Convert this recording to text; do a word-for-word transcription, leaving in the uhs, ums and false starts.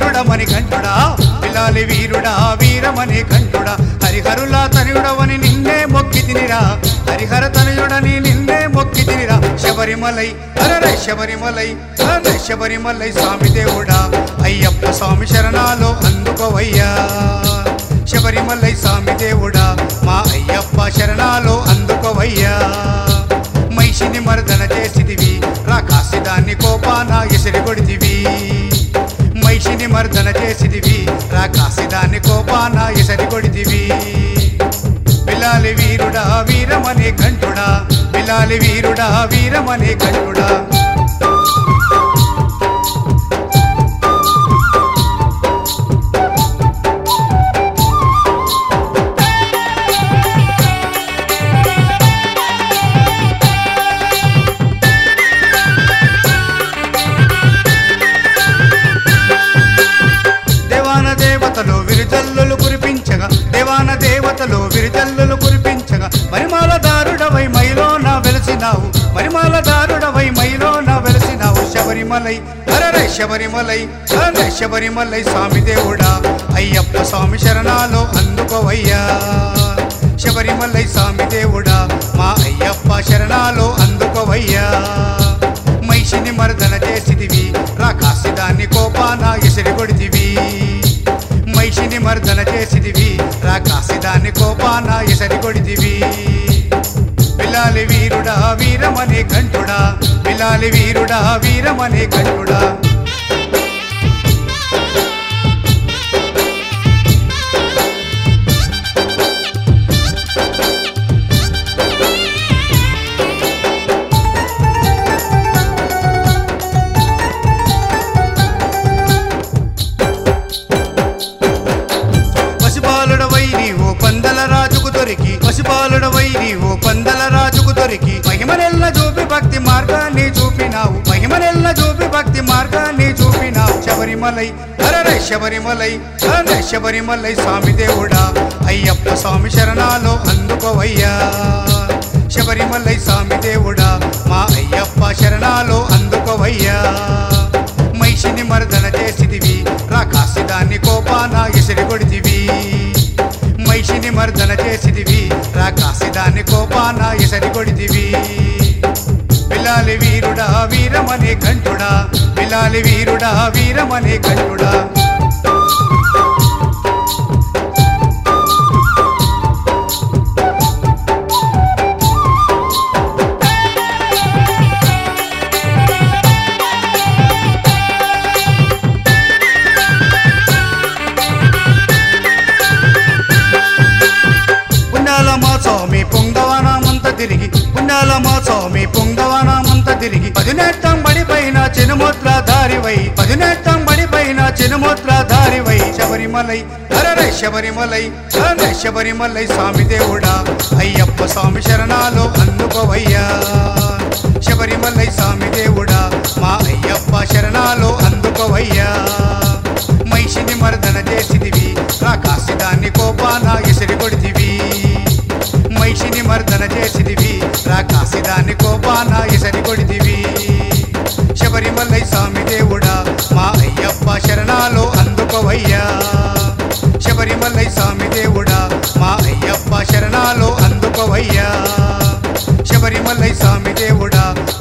వీరుడమని కంటుడా బిలాలి వీరుడా వీరమని కంటుడా హరిహరుల తనయుడవని నిన్నే మొక్కి తినిరా హరిహర తనయుడని నిన్నే మొక్కి తినిరా శబరిమలై అరరే శబరిమలై అరే శబరిమలై స్వామి దేవుడా అయ్యప్ప స్వామి శరణాలో అందుకోవయ్యా శబరిమలై స్వామి దేవుడా మా అయ్యప్ప శరణాలో అందుకోవయ్యా మహిషిని మర్దన చేసిదివి రాకాసిదాన్ని కోపాన ఎసిరి కొడితివి మహిషిని మర్దన చేసిదివి రాకాసిదాన్ని కోపాన ఎసరి కొడితివి బిలాలి వీరుడా వీరమనే కంటుడా బిలాలి వీరుడా వీరమనే కంటుడా దేవతలు విరుజల్లులు కురిపించగా దేవాన దేవతలు విరుజల్లులు కురిపించగా మరిమాల దారుడవై మైలోన వెలసినావు మరిమాల దారుడవై మైలోన వెలసినావు శబరిమలై అరరే శబరిమలై అరే శబరిమలై స్వామి దేవుడా అయ్యప్ప స్వామి శరణాలో అందుకోవయ్యా శబరిమలై స్వామి దేవుడా మా అయ్యప్ప శరణాలో అందుకోవయ్యా మహిషిని మర్దన చేసిదివి రాకాసిదాన్ని కోపాన ఎసిరి కొడితివి మహిషిని మర్దన చేసిదివి రాకాసిదాన్ని కోపాన ఎసరి కొడితివి బిలాలి వీరుడా వీరమనే కంటుడా బిలాలి వీరుడా వీరమనే కంటుడా పసిబాలుడవై నీవు పందల రాజుకు దొరికి మహిమనెల్ల చూపి భక్తి మార్గాన్ని చూపినావు మహిమనెల్ల చూపి భక్తి మార్గాన్ని చూపినావు శబరిమలై అరరే శబరిమలై అరే శబరిమలై స్వామి దేవుడా అయ్యప్ప స్వామి శరణాలో అందుకోవయ్యా శబరిమలై స్వామి దేవుడా మా అయ్యప్ప శరణాలో అందుకోవయ్యా మహిషిని మర్దన చేసిదివి రాకాసిదాన్ని కోపాన ఎసిరి కొడితివి మహిషిని మర్దన చేసిదివి రాకాసిదాన్ని కోపాన ఎసరి కొడితివి బిలాలి వీరుడా వీరమనే కంటుడా బిలాలి వీరుడా వీరమనే కంటుడా స్వామి పొంగవనామంత తిరిగి పుణ్యాల మా స్వామి పొంగవనామంత తిరిగి పదినెట్టం బడిపైన చినుమూత్రధారివై పదినెట్టం బడిపైన చినుమూత్రధారివై శబరిమలై అరరే శబరిమలై అరే శబరిమలై స్వామి దేవుడా అయ్యప్ప స్వామి శరణాలో అందుకోవయ్యా శబరిమలై స్వామి దేవుడా మా అయ్యప్ప శరణాలో అందుకోవయ్యా మహిషిని మర్దన చేసిదివి రాకాసిదాన్ని కోపాన ఎసిరి కొడితివి మహిషిని మర్దన చేసిదివి రాకాసిదాన్ని కోపాన ఎసరి కొడితివి శబరిమలై స్వామి దేవుడా మా అయ్యప్ప శరణాలో అందుకోవయ్యా శబరిమలై స్వామి దేవుడా మా అయ్యప్ప శరణాలో అందుకోవయ్యా శబరిమలై స్వామి దేవుడా